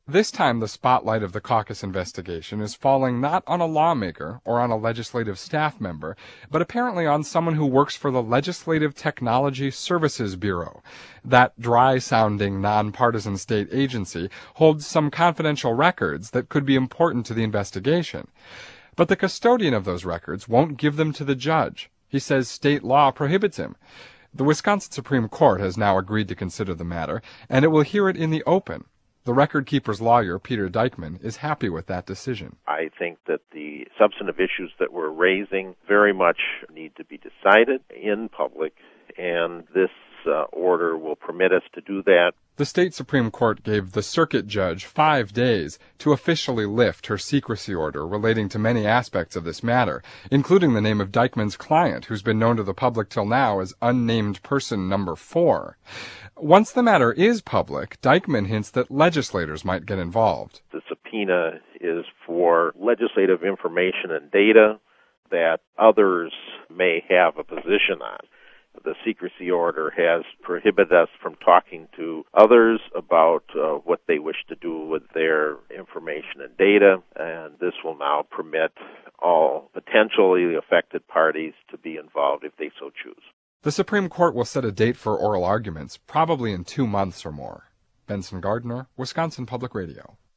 This time, the spotlight of the caucus investigation is falling not on a lawmaker or on a legislative staff member, but apparently on someone who works for the Legislative Technology Services Bureau. That dry-sounding, nonpartisan state agency holds some confidential records that could be important to the investigation. But the custodian of those records won't give them to the judge. He says state law prohibits him. The Wisconsin Supreme Court has now agreed to consider the matter, and it will hear it in the open. The record keeper's lawyer, Peter Dykman, is happy with that decision. I think that the substantive issues that we're raising very much need to be decided in public, and this order will permit us to do that. The state Supreme Court gave the circuit judge 5 days to officially lift her secrecy order relating to many aspects of this matter, including the name of Dykman's client, who's been known to the public till now as unnamed person number 4. Once the matter is public, Dykman hints that legislators might get involved. The subpoena is for legislative information and data that others may have a position on. The secrecy order has prohibited us from talking to others about what they wish to do with their information and data, and this will now permit all potentially affected parties to be involved if they so choose. The Supreme Court will set a date for oral arguments, probably in 2 months or more. Benson Gardner, Wisconsin Public Radio.